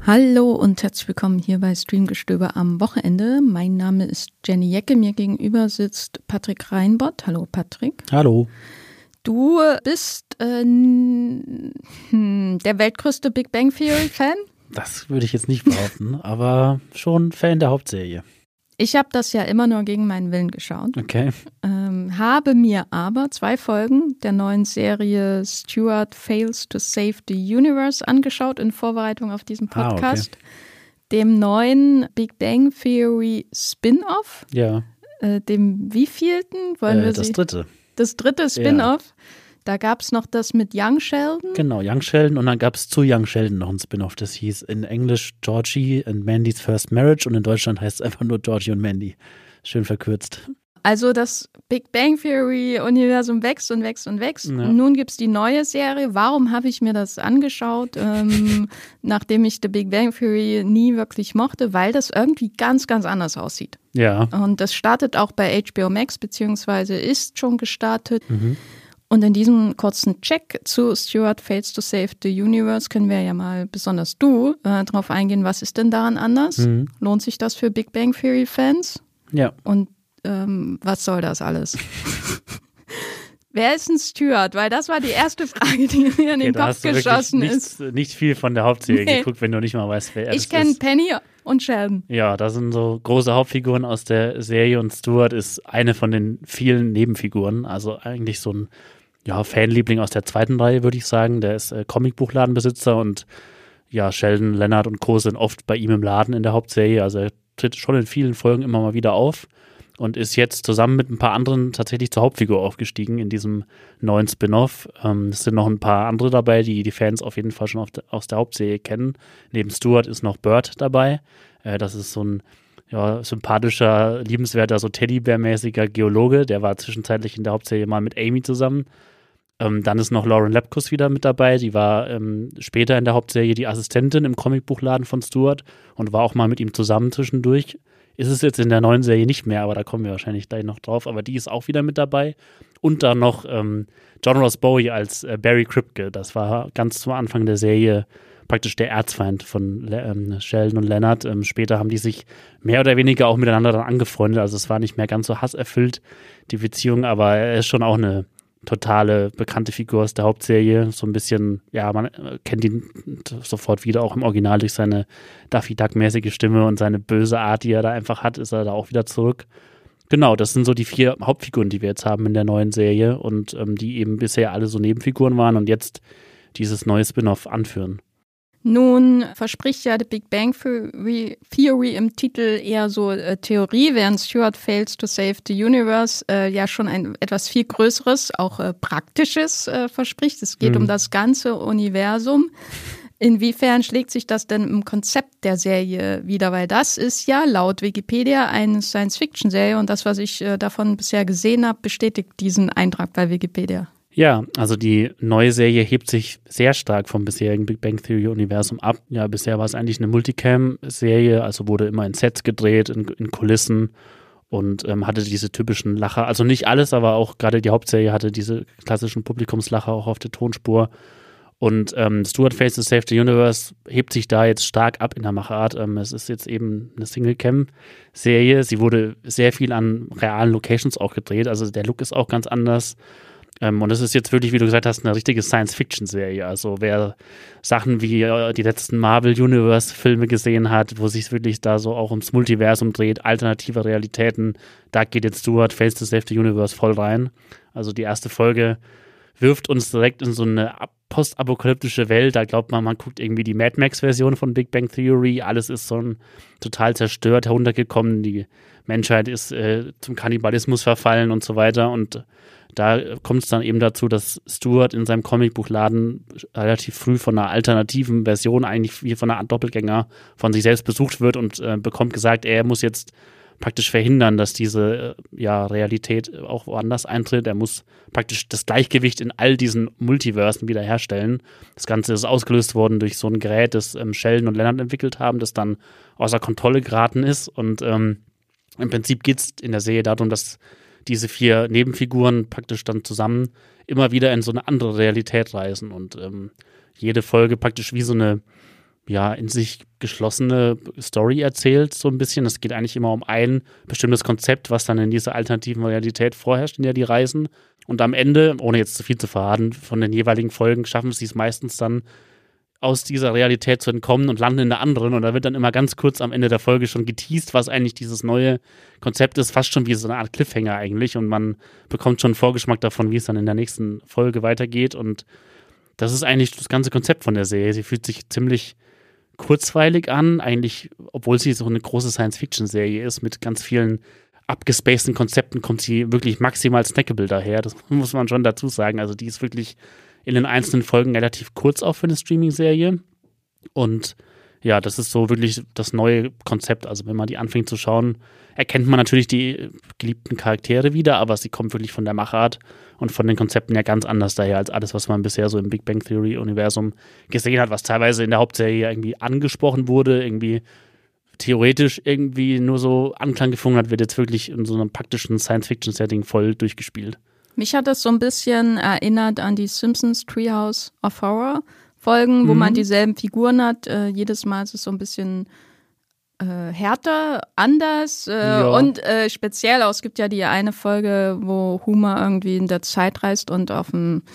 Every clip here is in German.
Hallo und herzlich willkommen hier bei Streamgestöber am Wochenende. Mein Name ist Jenny Jecke, mir gegenüber sitzt Patrick Reinbott. Hallo Patrick. Hallo. Du bist der weltgrößte Big Bang Theory Fan? Das würde ich jetzt nicht behaupten, aber schon Fan der Hauptserie. Ich habe das ja immer nur gegen meinen Willen geschaut. Okay. Habe mir aber 2 Folgen der neuen Serie Stuart Fails to Save the Universe angeschaut in Vorbereitung auf diesen Podcast. Okay. Dem neuen Big Bang Theory Spin-Off. Ja. Dem wievielten? Das dritte. Das dritte Spin-Off. Ja. Da gab es noch das mit Young Sheldon. Genau, Young Sheldon, und dann gab es zu Young Sheldon noch ein Spin-Off. Das hieß in Englisch Georgie and Mandy's First Marriage und in Deutschland heißt es einfach nur Georgie und Mandy. Schön verkürzt. Also das Big Bang Theory-Universum wächst und wächst und wächst. Ja. Nun gibt es die neue Serie. Warum habe ich mir das angeschaut, nachdem ich The Big Bang Theory nie wirklich mochte? Weil das irgendwie ganz, ganz anders aussieht. Ja. Und das startet auch bei HBO Max, beziehungsweise ist schon gestartet. Und in diesem kurzen Check zu Stuart Fails to Save the Universe können wir ja mal, besonders du, drauf eingehen, was ist denn daran anders? Lohnt sich das für Big Bang Theory-Fans? Ja. Und was soll das alles? Wer ist ein Stuart? Weil das war die erste Frage, die mir in den Kopf geschossen ist. Nicht viel von der Hauptserie geguckt, wenn du nicht mal weißt, wer er ist. Ich kenne Penny und Sheldon. Ja, das sind so große Hauptfiguren aus der Serie und Stuart ist eine von den vielen Nebenfiguren. Also eigentlich so ein Fanliebling aus der zweiten Reihe, würde ich sagen. Der ist Comicbuchladenbesitzer und ja, Sheldon, Leonard und Co. sind oft bei ihm im Laden in der Hauptserie. Also er tritt schon in vielen Folgen immer mal wieder auf und ist jetzt zusammen mit ein paar anderen tatsächlich zur Hauptfigur aufgestiegen in diesem neuen Spin-Off. Es sind noch ein paar andere dabei, die Fans auf jeden Fall schon aus der Hauptserie kennen. Neben Stuart ist noch Bert dabei. Das ist so ein sympathischer, liebenswerter, so Teddybär-mäßiger Geologe. Der war zwischenzeitlich in der Hauptserie mal mit Amy zusammen. Dann ist noch Lauren Lapkus wieder mit dabei. Die war später in der Hauptserie die Assistentin im Comicbuchladen von Stuart und war auch mal mit ihm zusammen zwischendurch. Ist es jetzt in der neuen Serie nicht mehr, aber da kommen wir wahrscheinlich gleich noch drauf. Aber die ist auch wieder mit dabei. Und dann noch John Ross Bowie als Barry Kripke. Das war ganz zum Anfang der Serie praktisch der Erzfeind von Sheldon und Leonard. Später haben die sich mehr oder weniger auch miteinander dann angefreundet. Also es war nicht mehr ganz so hasserfüllt, die Beziehung. Aber er ist schon auch eine totale bekannte Figur aus der Hauptserie. So ein bisschen, ja, man kennt ihn sofort wieder, auch im Original durch seine Daffy Duck-mäßige Stimme und seine böse Art, die er da einfach hat, ist er da auch wieder zurück. Genau, das sind so die 4 Hauptfiguren, die wir jetzt haben in der neuen Serie und die eben bisher alle so Nebenfiguren waren und jetzt dieses neue Spin-off anführen. Nun verspricht ja The Big Bang Theory im Titel eher so Theorie, während Stuart Fails to Save the Universe ja schon ein etwas viel Größeres, auch Praktisches verspricht. Es geht um das ganze Universum. Inwiefern schlägt sich das denn im Konzept der Serie wieder? Weil das ist ja laut Wikipedia eine Science-Fiction-Serie und das, was ich davon bisher gesehen habe, bestätigt diesen Eintrag bei Wikipedia. Ja, also die neue Serie hebt sich sehr stark vom bisherigen Big Bang Theory-Universum ab. Ja, bisher war es eigentlich eine Multicam-Serie, also wurde immer in Sets gedreht, in Kulissen und hatte diese typischen Lacher. Also nicht alles, aber auch gerade die Hauptserie hatte diese klassischen Publikumslacher auch auf der Tonspur. Und Stuart Fails to Save the Universe hebt sich da jetzt stark ab in der Machart. Es ist jetzt eben eine Single-Cam-Serie. Sie wurde sehr viel an realen Locations auch gedreht, also der Look ist auch ganz anders. Und es ist jetzt wirklich, wie du gesagt hast, eine richtige Science-Fiction-Serie. Also wer Sachen wie die letzten Marvel-Universe-Filme gesehen hat, wo sich wirklich da so auch ums Multiversum dreht, alternative Realitäten, da geht jetzt Stuart Fails to Save the Universe voll rein. Also die erste Folge wirft uns direkt in so eine postapokalyptische Welt. Da glaubt man guckt irgendwie die Mad Max-Version von Big Bang Theory. Alles ist so total zerstört, heruntergekommen. Die Menschheit ist zum Kannibalismus verfallen und so weiter. Und da kommt es dann eben dazu, dass Stuart in seinem Comicbuchladen relativ früh von einer alternativen Version, eigentlich wie von einer Art Doppelgänger, von sich selbst besucht wird und bekommt gesagt, er muss jetzt praktisch verhindern, dass diese Realität auch woanders eintritt. Er muss praktisch das Gleichgewicht in all diesen Multiversen wiederherstellen. Das Ganze ist ausgelöst worden durch so ein Gerät, das Sheldon und Leonard entwickelt haben, das dann außer Kontrolle geraten ist. Und im Prinzip geht es in der Serie darum, dass diese 4 Nebenfiguren praktisch dann zusammen immer wieder in so eine andere Realität reisen und jede Folge praktisch wie so eine ja, in sich geschlossene Story erzählt, so ein bisschen. Es geht eigentlich immer um ein bestimmtes Konzept, was dann in dieser alternativen Realität vorherrscht, in der die reisen. Und am Ende, ohne jetzt zu viel zu verraten, von den jeweiligen Folgen schaffen sie es meistens dann, aus dieser Realität zu entkommen und landen in der anderen. Und da wird dann immer ganz kurz am Ende der Folge schon geteased, was eigentlich dieses neue Konzept ist. Fast schon wie so eine Art Cliffhanger eigentlich. Und man bekommt schon einen Vorgeschmack davon, wie es dann in der nächsten Folge weitergeht. Und das ist eigentlich das ganze Konzept von der Serie. Sie fühlt sich ziemlich kurzweilig an, eigentlich, obwohl sie so eine große Science-Fiction-Serie ist, mit ganz vielen abgespaceden Konzepten kommt sie wirklich maximal snackable daher. Das muss man schon dazu sagen. Also die ist wirklich in den einzelnen Folgen relativ kurz auch für eine Streaming-Serie. Und ja, das ist so wirklich das neue Konzept. Also wenn man die anfängt zu schauen, erkennt man natürlich die geliebten Charaktere wieder, aber sie kommt wirklich von der Machart und von den Konzepten ja ganz anders daher als alles, was man bisher so im Big Bang Theory-Universum gesehen hat, was teilweise in der Hauptserie irgendwie angesprochen wurde, irgendwie theoretisch irgendwie nur so Anklang gefunden hat, wird jetzt wirklich in so einem praktischen Science-Fiction-Setting voll durchgespielt. Mich hat das so ein bisschen erinnert an die Simpsons Treehouse of Horror Folgen, wo man dieselben Figuren hat. Jedes Mal ist es so ein bisschen härter, anders und speziell auch. Es gibt ja die eine Folge, wo Homer irgendwie in der Zeit reist und auf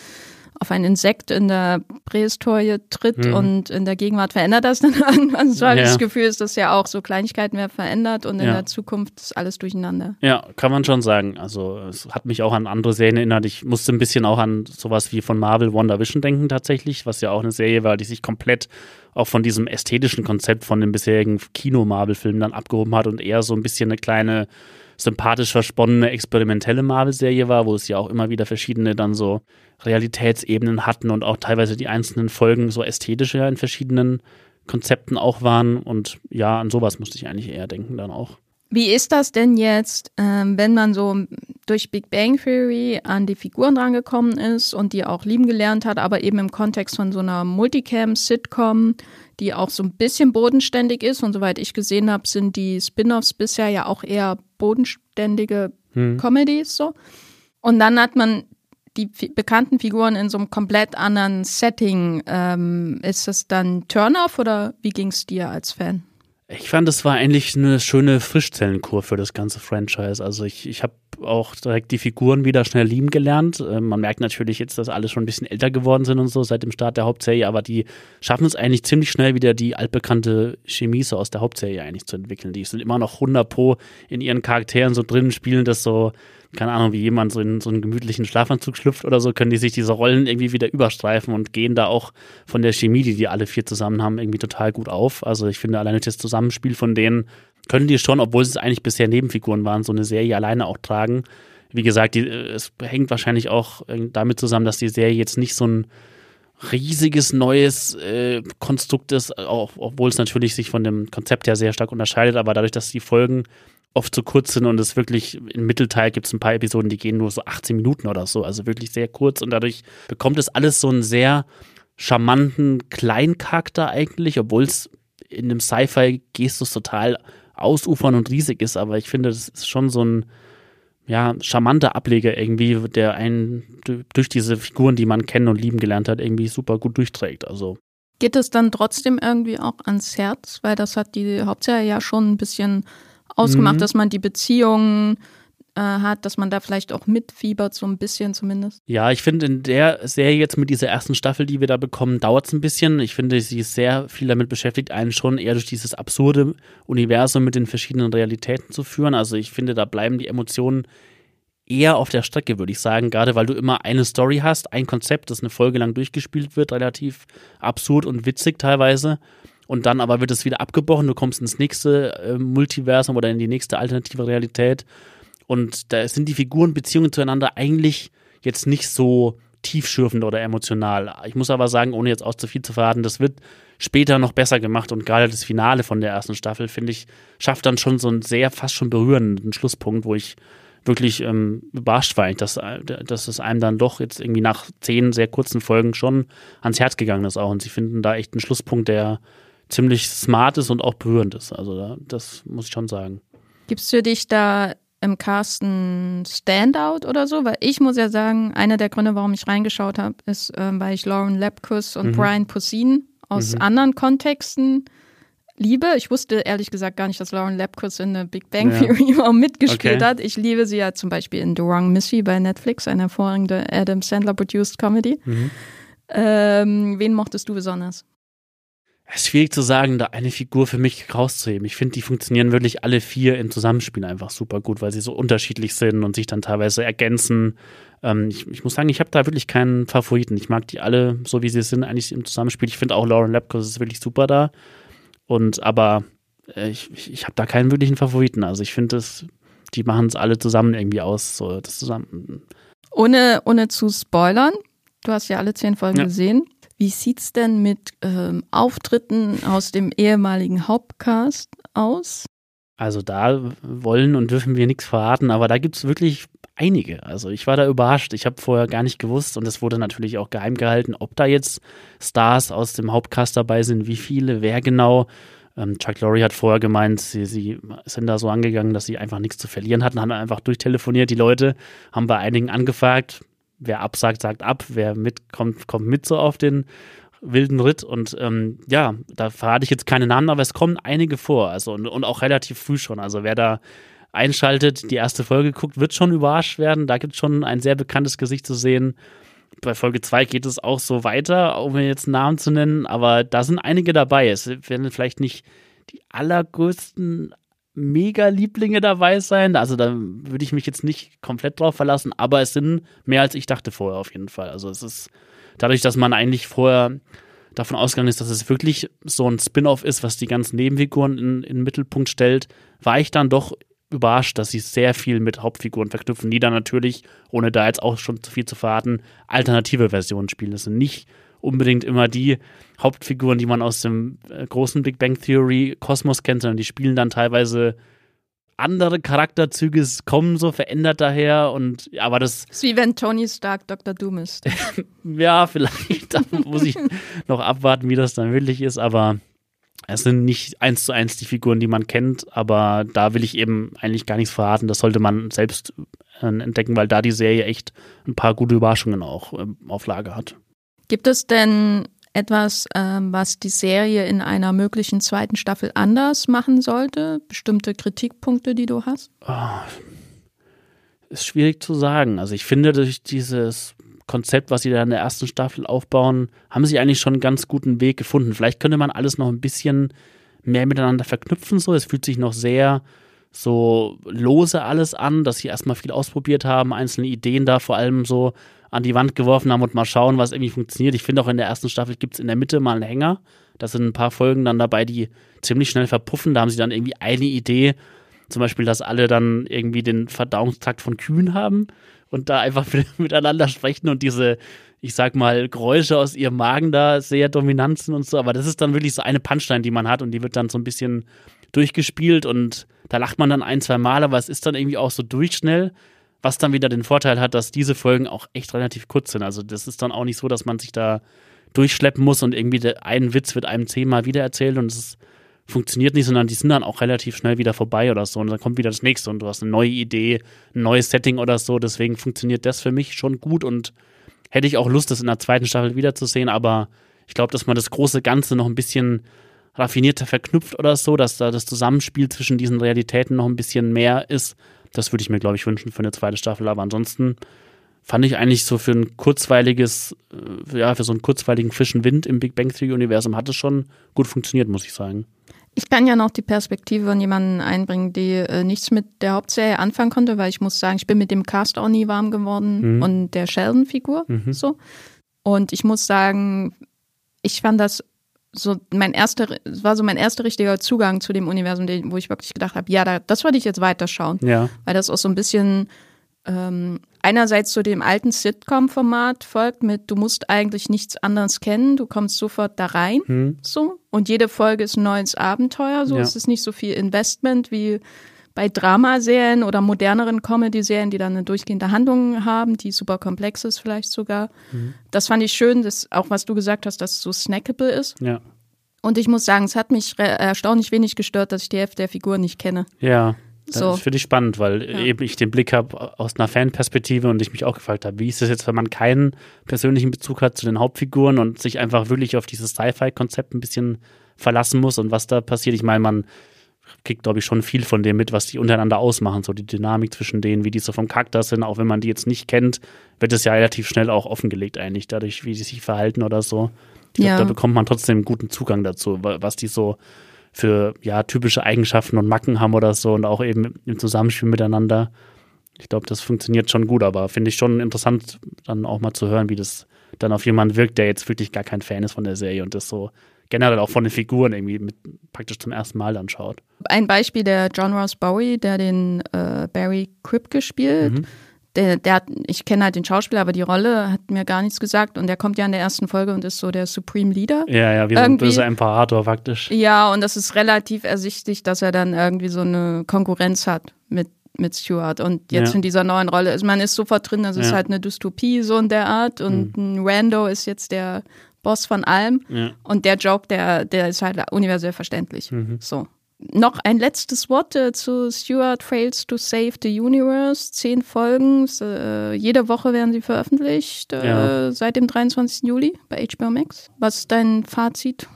ein Insekt in der Prähistorie tritt und in der Gegenwart verändert das dann irgendwann. So habe ich das Gefühl, ist das ja auch so Kleinigkeiten werden verändert und in der Zukunft ist alles durcheinander. Ja, kann man schon sagen. Also es hat mich auch an andere Serien erinnert. Ich musste ein bisschen auch an sowas wie von Marvel WandaVision denken tatsächlich, was ja auch eine Serie war, die sich komplett auch von diesem ästhetischen Konzept von den bisherigen Kino-Marvel-Filmen dann abgehoben hat und eher so ein bisschen eine kleine sympathisch versponnene, experimentelle Marvel-Serie war, wo es ja auch immer wieder verschiedene dann so Realitätsebenen hatten und auch teilweise die einzelnen Folgen so ästhetische in verschiedenen Konzepten auch waren. Und ja, an sowas musste ich eigentlich eher denken dann auch. Wie ist das denn jetzt, wenn man so durch Big Bang Theory an die Figuren drangekommen ist und die auch lieben gelernt hat, aber eben im Kontext von so einer Multicam-Sitcom, die auch so ein bisschen bodenständig ist, und soweit ich gesehen habe, sind die Spin-offs bisher ja auch eher bodenständige Comedies so. Und dann hat man die bekannten Figuren in so einem komplett anderen Setting. Ist das dann Turn-off oder wie ging es dir als Fan? Ich fand, es war eigentlich eine schöne Frischzellenkur für das ganze Franchise. Also ich habe auch direkt die Figuren wieder schnell lieben gelernt. Man merkt natürlich jetzt, dass alle schon ein bisschen älter geworden sind und so seit dem Start der Hauptserie, aber die schaffen es eigentlich ziemlich schnell wieder, die altbekannte Chemie so aus der Hauptserie eigentlich zu entwickeln. Die sind immer noch 100% in ihren Charakteren so drin, spielen das so, keine Ahnung, wie jemand so in so einen gemütlichen Schlafanzug schlüpft oder so, können die sich diese Rollen irgendwie wieder überstreifen und gehen da auch von der Chemie, die alle vier zusammen haben, irgendwie total gut auf. Also ich finde, alleine das Zusammenspiel von denen können die schon, obwohl es eigentlich bisher Nebenfiguren waren, so eine Serie alleine auch tragen. Wie gesagt, es hängt wahrscheinlich auch damit zusammen, dass die Serie jetzt nicht so ein riesiges neues Konstrukt ist, auch, obwohl es natürlich sich von dem Konzept her sehr stark unterscheidet, aber dadurch, dass die Folgen oft zu kurz sind und es wirklich im Mittelteil gibt es ein paar Episoden, die gehen nur so 18 Minuten oder so, also wirklich sehr kurz und dadurch bekommt es alles so einen sehr charmanten Kleincharakter eigentlich, obwohl es in dem Sci-Fi-Gestus total ausufern und riesig ist, aber ich finde, das ist schon so ein charmanter Ableger irgendwie, der einen durch diese Figuren, die man kennen und lieben gelernt hat, irgendwie super gut durchträgt. Also geht es dann trotzdem irgendwie auch ans Herz, weil das hat die Hauptserie ja schon ein bisschen ausgemacht, dass man die Beziehungen hat, dass man da vielleicht auch mitfiebert, so ein bisschen zumindest. Ja, ich finde in der Serie jetzt mit dieser ersten Staffel, die wir da bekommen, dauert es ein bisschen. Ich finde, sie ist sehr viel damit beschäftigt, einen schon eher durch dieses absurde Universum mit den verschiedenen Realitäten zu führen. Also ich finde, da bleiben die Emotionen eher auf der Strecke, würde ich sagen, gerade weil du immer eine Story hast, ein Konzept, das eine Folge lang durchgespielt wird, relativ absurd und witzig teilweise. Und dann aber wird es wieder abgebrochen, du kommst ins nächste Multiversum oder in die nächste alternative Realität. Und da sind die Figurenbeziehungen zueinander eigentlich jetzt nicht so tiefschürfend oder emotional. Ich muss aber sagen, ohne jetzt auch zu viel zu verraten, das wird später noch besser gemacht. Und gerade das Finale von der ersten Staffel, finde ich, schafft dann schon so einen sehr fast schon berührenden Schlusspunkt, wo ich wirklich überrascht war, dass es einem dann doch jetzt irgendwie nach 10 sehr kurzen Folgen schon ans Herz gegangen ist auch. Und sie finden da echt einen Schlusspunkt, der ziemlich smart ist und auch berührend ist. Also das muss ich schon sagen. Gibst du dich da im Cast ein Standout oder so? Weil ich muss ja sagen, einer der Gründe, warum ich reingeschaut habe, ist, weil ich Lauren Lapkus und Brian Posehn aus anderen Kontexten liebe. Ich wusste ehrlich gesagt gar nicht, dass Lauren Lapkus in der Big Bang Theory auch mitgespielt hat. Ich liebe sie ja zum Beispiel in The Wrong Missy bei Netflix, eine hervorragende Adam Sandler-produced Comedy. Wen mochtest du besonders? Es ist schwierig zu sagen, da eine Figur für mich rauszuheben. Ich finde, die funktionieren wirklich alle 4 im Zusammenspiel einfach super gut, weil sie so unterschiedlich sind und sich dann teilweise ergänzen. Ich muss sagen, ich habe da wirklich keinen Favoriten. Ich mag die alle, so wie sie sind, eigentlich im Zusammenspiel. Ich finde auch Lauren Lapkus ist wirklich super da. Aber ich habe da keinen wirklichen Favoriten. Also ich finde, die machen es alle zusammen irgendwie aus. So, das zusammen. Ohne zu spoilern, du hast ja alle 10 Folgen gesehen. Wie sieht's denn mit Auftritten aus dem ehemaligen Hauptcast aus? Also da wollen und dürfen wir nichts verraten, aber da gibt es wirklich einige. Also ich war da überrascht. Ich habe vorher gar nicht gewusst und es wurde natürlich auch geheim gehalten, ob da jetzt Stars aus dem Hauptcast dabei sind, wie viele, wer genau. Chuck Lorre hat vorher gemeint, sie sind da so angegangen, dass sie einfach nichts zu verlieren hatten, haben einfach durchtelefoniert. Die Leute haben bei einigen angefragt, wer absagt, sagt ab, wer mitkommt, kommt mit so auf den wilden Ritt und da verrate ich jetzt keine Namen, aber es kommen einige vor, also und auch relativ früh schon. Also wer da einschaltet, die erste Folge guckt, wird schon überrascht werden. Da gibt es schon ein sehr bekanntes Gesicht zu sehen. Bei Folge 2 geht es auch so weiter, um mir jetzt Namen zu nennen, aber da sind einige dabei. Es werden vielleicht nicht die allergrößten Mega-Lieblinge dabei sein. Also da würde ich mich jetzt nicht komplett drauf verlassen, aber es sind mehr als ich dachte vorher auf jeden Fall. Also es ist dadurch, dass man eigentlich vorher davon ausgegangen ist, dass es wirklich so ein Spin-off ist, was die ganzen Nebenfiguren in den Mittelpunkt stellt, war ich dann doch überrascht, dass sie sehr viel mit Hauptfiguren verknüpfen, die dann natürlich, ohne da jetzt auch schon zu viel zu verraten, alternative Versionen spielen. Das sind nicht unbedingt immer die Hauptfiguren, die man aus dem großen Big Bang Theory Kosmos kennt, sondern die spielen dann teilweise andere Charakterzüge, es kommen so verändert daher aber das ist wie wenn Tony Stark Dr. Doom ist. Ja, vielleicht, da muss ich noch abwarten, wie das dann wirklich ist, aber es sind nicht 1:1 die Figuren, die man kennt, aber da will ich eben eigentlich gar nichts verraten. Das sollte man selbst entdecken, weil da die Serie echt ein paar gute Überraschungen auch auf Lager hat. Gibt es denn etwas, was die Serie in einer möglichen zweiten Staffel anders machen sollte? Bestimmte Kritikpunkte, die du hast? Ist schwierig zu sagen. Also ich finde, durch dieses Konzept, was sie da in der ersten Staffel aufbauen, haben sie eigentlich schon einen ganz guten Weg gefunden. Vielleicht könnte man alles noch ein bisschen mehr miteinander verknüpfen. So, es fühlt sich noch sehr so lose alles an, dass sie erstmal viel ausprobiert haben, einzelne Ideen da vor allem so an die Wand geworfen haben und mal schauen, was irgendwie funktioniert. Ich finde auch in der ersten Staffel gibt es in der Mitte mal einen Hänger. Da sind ein paar Folgen dann dabei, die ziemlich schnell verpuffen. Da haben sie dann irgendwie eine Idee, zum Beispiel, dass alle dann irgendwie den Verdauungstrakt von Kühen haben und da einfach miteinander sprechen und diese, ich sag mal, Geräusche aus ihrem Magen da sehr dominant sind und so. Aber das ist dann wirklich so eine Punchline, die man hat und die wird dann so ein bisschen durchgespielt und da lacht man dann 1-2 Mal, aber es ist dann irgendwie auch so durchschnell, was dann wieder den Vorteil hat, dass diese Folgen auch echt relativ kurz sind. Also das ist dann auch nicht so, dass man sich da durchschleppen muss und irgendwie ein Witz wird einem 10-mal wiedererzählt und es funktioniert nicht, sondern die sind dann auch relativ schnell wieder vorbei oder so und dann kommt wieder das nächste und du hast eine neue Idee, ein neues Setting oder so, deswegen funktioniert das für mich schon gut und hätte ich auch Lust, das in der zweiten Staffel wiederzusehen, aber ich glaube, dass man das große Ganze noch ein bisschen raffinierter verknüpft oder so, dass da das Zusammenspiel zwischen diesen Realitäten noch ein bisschen mehr ist, das würde ich mir, glaube ich, wünschen für eine zweite Staffel, aber ansonsten fand ich eigentlich so für ein kurzweiliges, für so einen kurzweiligen frischen Wind im Big Bang Theory Universum hat es schon gut funktioniert, muss ich sagen. Ich kann ja noch die Perspektive von jemandem einbringen, die nichts mit der Hauptserie anfangen konnte, weil ich muss sagen, ich bin mit dem Cast auch nie warm geworden und der Sheldon-Figur so. Und ich muss sagen, ich fand das so mein erster richtiger Zugang zu dem Universum, wo ich wirklich gedacht habe, ja, das wollte ich jetzt weiterschauen. Ja. Weil das auch so ein bisschen einerseits zu dem alten Sitcom-Format folgt mit, du musst eigentlich nichts anderes kennen, du kommst sofort da rein, so. Und jede Folge ist ein neues Abenteuer, so. Ja. Es ist nicht so viel Investment wie bei Dramaserien oder moderneren Comedy-Serien, die dann eine durchgehende Handlung haben, die super komplex ist vielleicht sogar. Das fand ich schön, dass auch was du gesagt hast, dass es so snackable ist. Ja. Und ich muss sagen, es hat mich erstaunlich wenig gestört, dass ich die Hälfte der Figuren nicht kenne. Ja. Das finde ich spannend, weil eben ich den Blick habe aus einer Fanperspektive und ich mich auch gefragt habe, wie ist das jetzt, wenn man keinen persönlichen Bezug hat zu den Hauptfiguren und sich einfach wirklich auf dieses Sci-Fi-Konzept ein bisschen verlassen muss und was da passiert. Ich meine, man kriegt, glaube ich, schon viel von dem mit, was die untereinander ausmachen, so die Dynamik zwischen denen, wie die so vom Charakter sind, auch wenn man die jetzt nicht kennt, wird es ja relativ schnell auch offengelegt eigentlich, dadurch, wie sie sich verhalten oder so. Ich glaube, da bekommt man trotzdem einen guten Zugang dazu, was die so für typische Eigenschaften und Macken haben oder so und auch eben im Zusammenspiel miteinander. Ich glaube, das funktioniert schon gut, aber finde ich schon interessant, dann auch mal zu hören, wie das dann auf jemanden wirkt, der jetzt wirklich gar kein Fan ist von der Serie und das so generell auch von den Figuren irgendwie praktisch zum ersten Mal dann schaut. Ein Beispiel, der John Ross Bowie, der den Barry Kripke spielt, ich kenne halt den Schauspieler, aber die Rolle hat mir gar nichts gesagt und der kommt ja in der ersten Folge und ist so der Supreme Leader. Ja, wie so ein böser Imperator faktisch. Ja, und das ist relativ ersichtlich, dass er dann irgendwie so eine Konkurrenz hat mit Stewart und jetzt in dieser neuen Rolle ist, man ist sofort drin, das ist halt eine Dystopie so in der Art und ein Rando ist jetzt der Boss von allem und der Joke, der ist halt universell verständlich. So. Noch ein letztes Wort zu Stewart Fails to Save the Universe. 10 Folgen, jede Woche werden sie veröffentlicht, seit dem 23. Juli bei HBO Max. Was ist dein Fazit?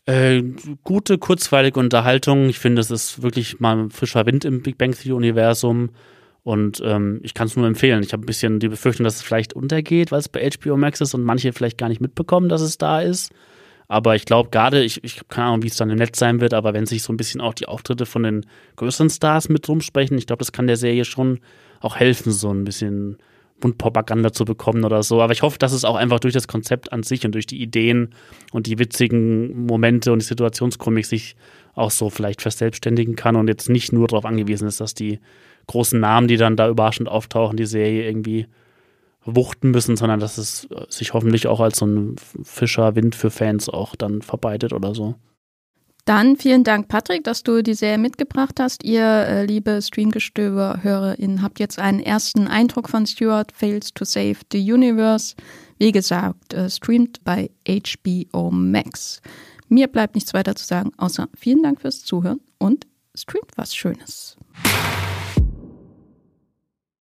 Gute, kurzweilige Unterhaltung. Ich finde, es ist wirklich mal frischer Wind im Big Bang Theory-Universum und ich kann es nur empfehlen. Ich habe ein bisschen die Befürchtung, dass es vielleicht untergeht, weil es bei HBO Max ist und manche vielleicht gar nicht mitbekommen, dass es da ist. Aber ich glaube gerade, ich habe keine Ahnung, wie es dann im Netz sein wird, aber wenn sich so ein bisschen auch die Auftritte von den größeren Stars mit rumsprechen, ich glaube, das kann der Serie schon auch helfen, so ein bisschen Mundpropaganda zu bekommen oder so. Aber ich hoffe, dass es auch einfach durch das Konzept an sich und durch die Ideen und die witzigen Momente und die Situationskomik sich auch so vielleicht verselbstständigen kann und jetzt nicht nur darauf angewiesen ist, dass die großen Namen, die dann da überraschend auftauchen, die Serie irgendwie wuchten müssen, sondern dass es sich hoffentlich auch als so ein frischer Wind für Fans auch dann verbreitet oder so. Dann vielen Dank, Patrick, dass du die Serie mitgebracht hast. Ihr, liebe Streamgestöber-HörerInnen, habt jetzt einen ersten Eindruck von Stewart Fails to Save the Universe. Wie gesagt, streamt bei HBO Max. Mir bleibt nichts weiter zu sagen, außer vielen Dank fürs Zuhören und streamt was Schönes.